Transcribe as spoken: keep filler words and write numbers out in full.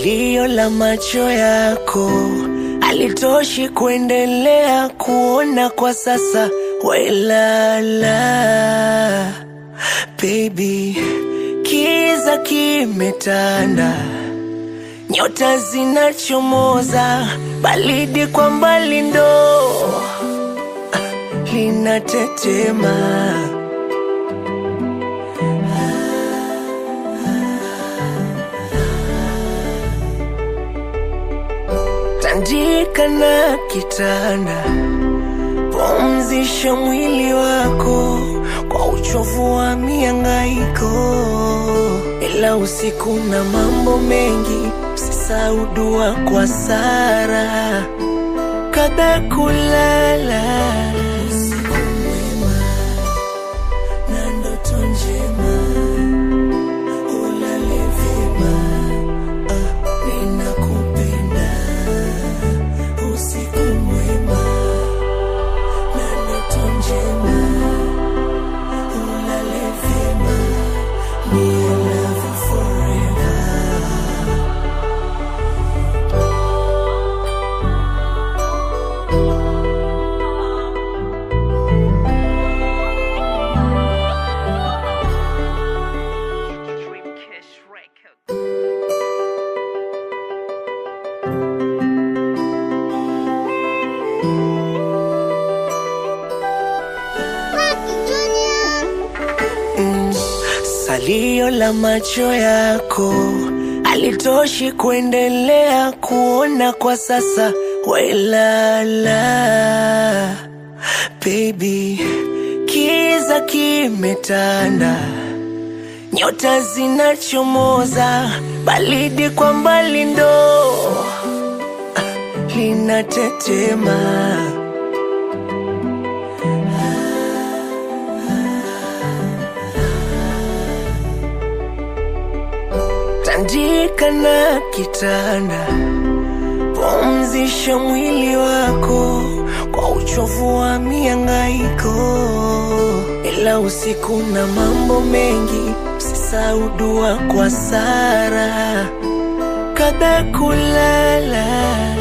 Salio la macho yako halitoshi kuendelea kuona kwa sasa. Welala baby, kiza kimetanda, nyota zinachomoza, baridi kwa mbali ndo linatetema. Tandika na kitanda, pumzisha mwili wako kwa uchovu wa mihangaiko. Ila usiku na mambo mengi, usisahau dua kwa Sara kabla kulala. Usiku mwema na ndoto njema, ulale vyema, ah, ninakupenda. Usiku mwema na ndoto njema, ulale vyema, me I love you forever. Mm, salio la macho yako halitoshi kuendelea kuona kwa sasa. Welala baby, kiza kimetanda, nyota zinachomoza, baridi kwa mbali ndo linatetema. Tandika na kitanda, pumzisha mwili wako kwa uchovu wa mihangaiko. Ila usiku na mambo mengi, usisahau dua kwa Sara kabla kulala.